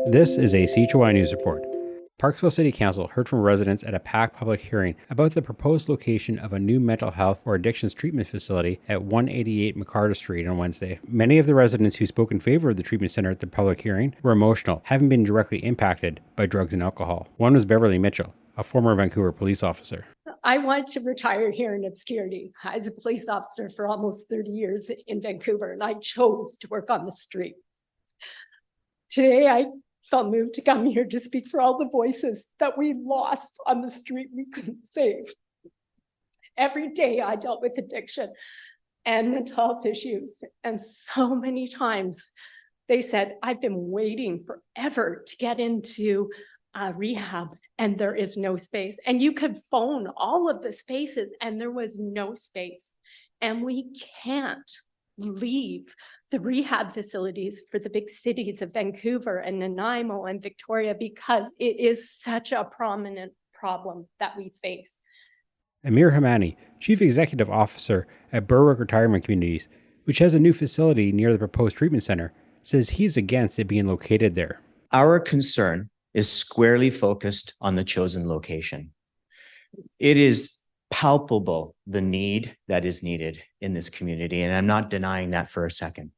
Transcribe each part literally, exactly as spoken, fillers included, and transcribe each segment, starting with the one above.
This is a C H O I News Report. Parksville City Council heard from residents at a packed public hearing about the proposed location of a new mental health or addictions treatment facility at one eighty-eight McCarter Street on Wednesday. Many of the residents who spoke in favor of the treatment center at the public hearing were emotional, having been directly impacted by drugs and alcohol. One was Beverly Mitchell, a former Vancouver police officer. I want to retire here in obscurity. I was a police officer for almost thirty years in Vancouver, and I chose to work on the street. Today, I felt moved to come here to speak for all the voices that we lost on the street we couldn't save. Every day I dealt with addiction and mental health issues, and so many times they said, I've been waiting forever to get into uh, rehab, and there is no space. And you could phone all of the spaces and there was no space. And we can't leave the rehab facilities for the big cities of Vancouver and Nanaimo and Victoria because it is such a prominent problem that we face. Amir Hamani, Chief Executive Officer at Berwick Retirement Communities, which has a new facility near the proposed treatment center, says he's against it being located there. Our concern is squarely focused on the chosen location. It is palpable the need that is needed in this community, and I'm not denying that for a second.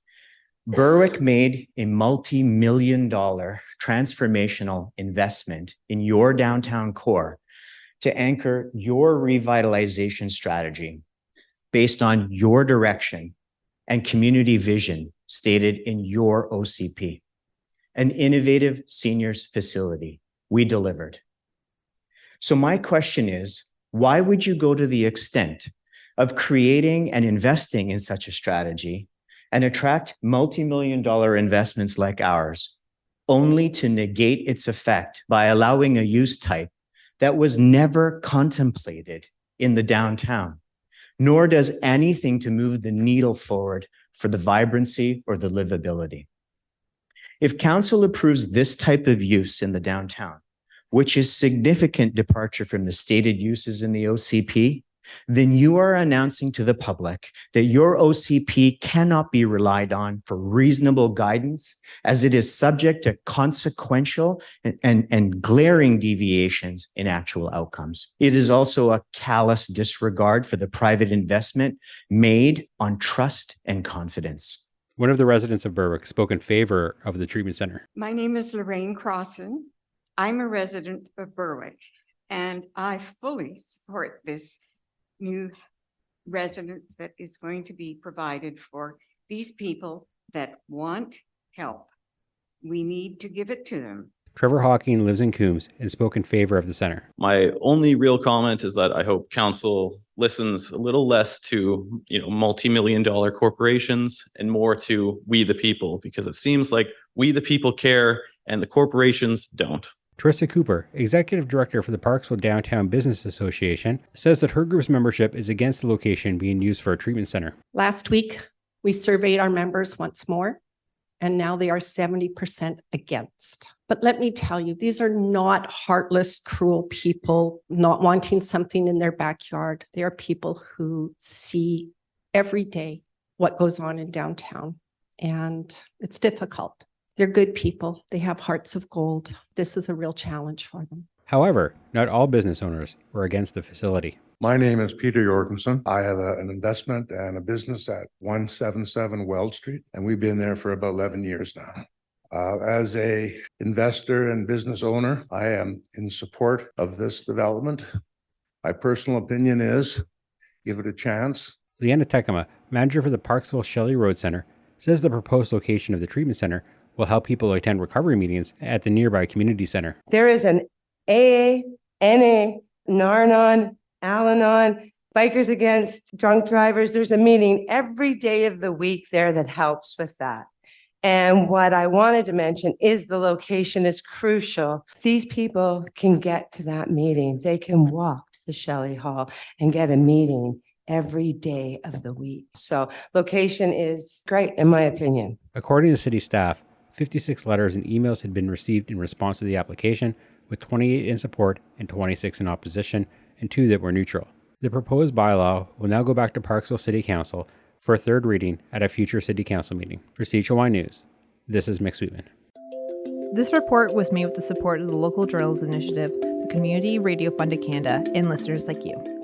Berwick made a multi-million dollar transformational investment in your downtown core to anchor your revitalization strategy based on your direction and community vision stated in your O C P. An innovative seniors facility. We delivered. So my question is, why would you go to the extent of creating and investing in such a strategy and attract multi-million dollar investments like ours, only to negate its effect by allowing a use type that was never contemplated in the downtown, nor does anything to move the needle forward for the vibrancy or the livability? If council approves this type of use in the downtown, which is significant departure from the stated uses in the O C P, then you are announcing to the public that your O C P cannot be relied on for reasonable guidance, as it is subject to consequential and, and, and glaring deviations in actual outcomes. It is also a callous disregard for the private investment made on trust and confidence. One of the residents of Berwick spoke in favor of the treatment center. My name is Lorraine Crossan. I'm a resident of Berwick, and I fully support this new residence that is going to be provided for these people that want help. We need to give it to them. Trevor Hawking lives in Coombs and spoke in favor of the center. My only real comment is that I hope council listens a little less to, you know, multi-million dollar corporations and more to we the people, because it seems like we the people care and the corporations don't. Teresa Cooper, Executive Director for the Parksville Downtown Business Association, says that her group's membership is against the location being used for a treatment center. Last week, we surveyed our members once more, and now they are seventy percent against. But let me tell you, these are not heartless, cruel people not wanting something in their backyard. They are people who see every day what goes on in downtown, and it's difficult. They're good people. They have hearts of gold. This is a real challenge for them. However, not all business owners were against the facility. My name is Peter Jorgensen. I have a, an investment and a business at one seventy-seven Weld Street, and we've been there for about eleven years now. Uh, as a investor and business owner, I am in support of this development. My personal opinion is, give it a chance. Leanna Tekema, manager for the Parksville Shelley Road Center, says the proposed location of the treatment center will help people attend recovery meetings at the nearby community center. There is an A A, N A, Narnon, Al-Anon, Bikers Against Drunk Drivers. There's a meeting every day of the week there that helps with that. And what I wanted to mention is the location is crucial. These people can get to that meeting. They can walk to the Shelley Hall and get a meeting every day of the week. So location is great, in my opinion. According to city staff, fifty-six letters and emails had been received in response to the application, with twenty-eight in support and twenty-six in opposition, and two that were neutral. The proposed bylaw will now go back to Parksville City Council for a third reading at a future City Council meeting. For C H O I News, this is Mick Sweetman. This report was made with the support of the Local Journals Initiative, the Community Radio Fund of Canada, and listeners like you.